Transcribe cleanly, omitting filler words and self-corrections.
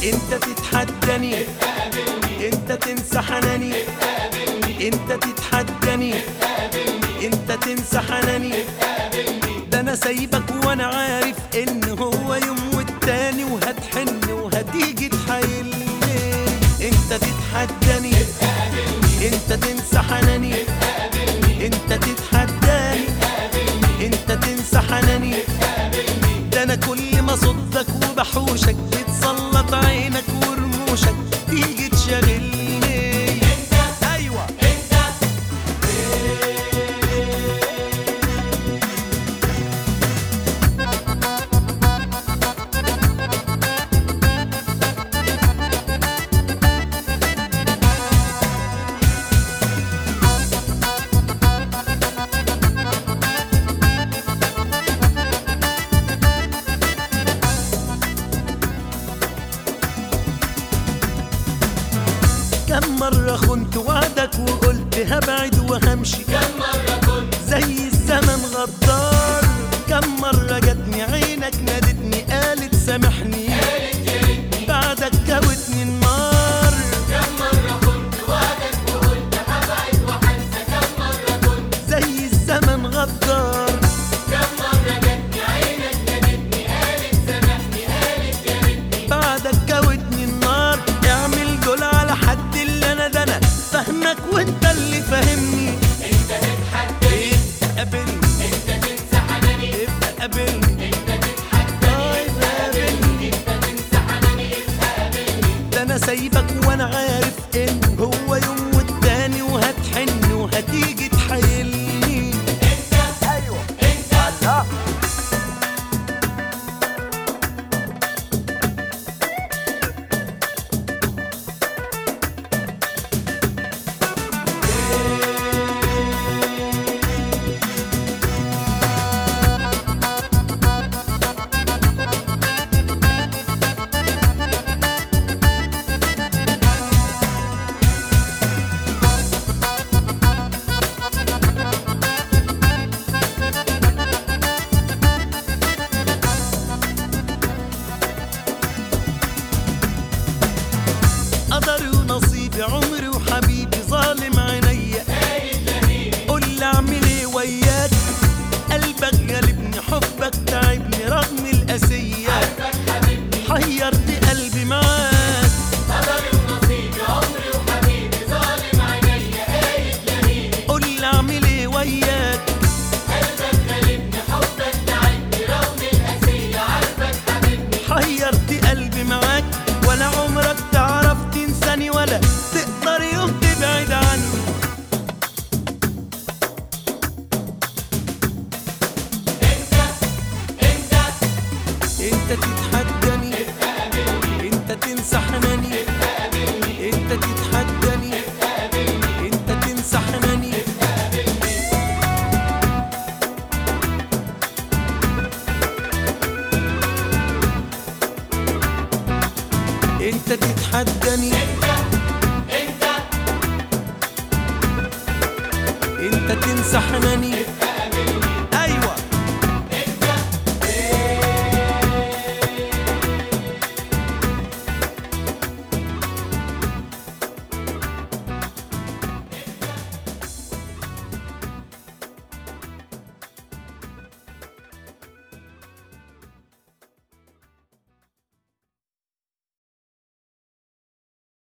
انت تتحداني، انت تنسى حناني، انت تتحداني، انت تنسى حناني. ده انا سايبك وانا عارف ان هو يوم والتاني وهتحن وهتيجي تحايلني. انت تتحداني، انت تنسى حناني، انت تتحداني، انت تنسى حناني. ده انا كل ما صدك وبحوشك بتسلط عينك ورموشك تيجي تشغلني. انت ايوه انت كم مرة خنت وعدك وقلت هبعد وهمشي، كم مرة كنت زي الزمن غدار. كم مرة جاتني عينك نادتني قالت سامحني، قالت يا ريتني، بعدك جاوتني النار. كم مرة كنت وعدك وقلت هبعد وهنسى، كم مرة كنت زي الزمن غدار. كم مرة جاتني عينك نادتني قالت سامحني، قالت يا ريتني، بعدك جاوتني النار. اعمل دول على حد اللي انا ده انا فاهمك وانت اللي فاهمني. انت تتحداني، قابلني، انت تنسى حناني، ابقى قابلني، انت تتحداني، قابلني. انت تنسى حناني، قابلني. ده انا سايبك وانا عارف ان هو يوم والتاني وهتحن وهتيجي تحايلني. انت ايوه انت الله. قدري ونصيبي عمري وحبيبي ظالم عينيا. قول لي اعمل ايه وياك، قلبك غالبني حبك تعبني رغم القاسية. عارفك حبيبني، حيرت قلبي معاك. قدري ونصيبي عمري وحبيبي ظالم عينيا، قايد يميني، قول لي اعمل ايه وياك، قلبك غالبني حبك تعبني رغم القاسية. عارفك حبيبني، حيرت قلبي معاك. ولا عمرك تعرف تنساني ولا تقدر يوم تبعد عني. انت تتحداني، انت تنسى حناني، انت تتحداني، انت تنسى حناني. انت تتحداني، انت انت تنسى حناني.